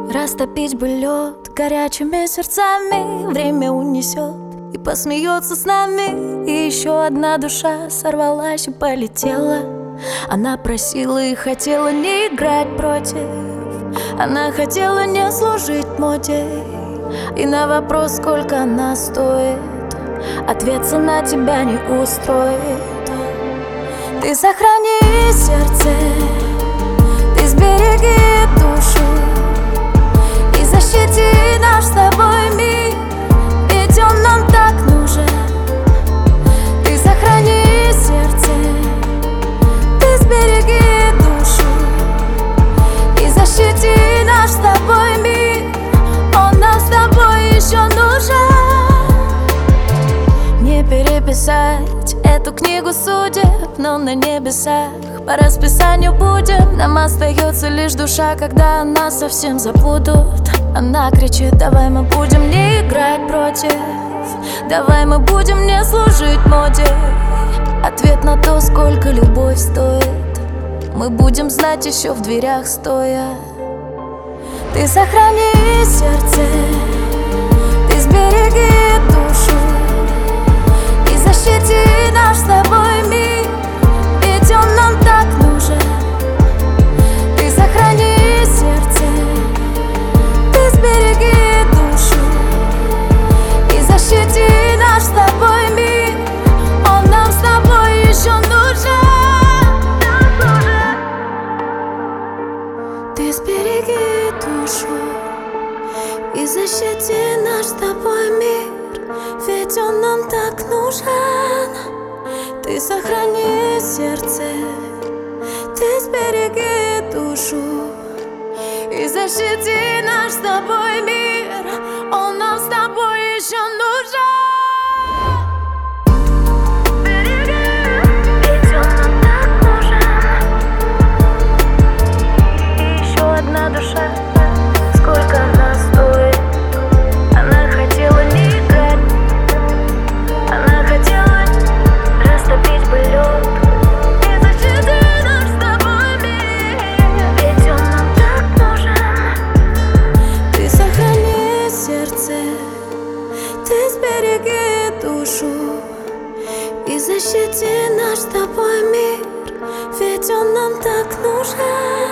Растопить бы лед горячими сердцами, время унесет и посмеется с нами. И еще одна душа сорвалась и полетела. Она просила и хотела не играть против, она хотела не служить моде. И на вопрос, сколько она стоит, ответ: цена тебя не устроит. Ты сохрани сердце, ты сбереги душу и защити наш с тобой мир, ведь он нам так нужен. Ты сохрани сердце, ты сбереги душу и защити наш с тобой мир, он нам с тобой еще нужен. Не переписать эту книгу судеб, но на небесах по расписанию будем. Нам остается лишь душа, когда нас совсем забудут. Она кричит: давай мы будем не играть против, давай мы будем не служить моде. Ответ на то, сколько любовь стоит, мы будем знать еще в дверях стоя. Ты сохрани сердце, ты сбереги душу и защити наш с тобой мир, ведь он нам так нужен. Ты сохрани сердце, ты сбереги душу и защити наш с тобой мир, он нам с тобой еще нужен. Ты сбереги душу и защити наш с тобой мир, ведь он нам так нужен. Ты сохрани сердце, ты сбереги душу и защити наш с тобой мир, он нам с тобой еще нужен. Ведь он нам так нужен. И еще одна душа, сколько она стоит. Она хотела не играть, она хотела растопить бы лед и защитить наш с тобой мир, ведь он нам так нужен. Ты сохрани сердце, ты сбереги душу и защити наш с тобой мир, ведь он нам так нужен.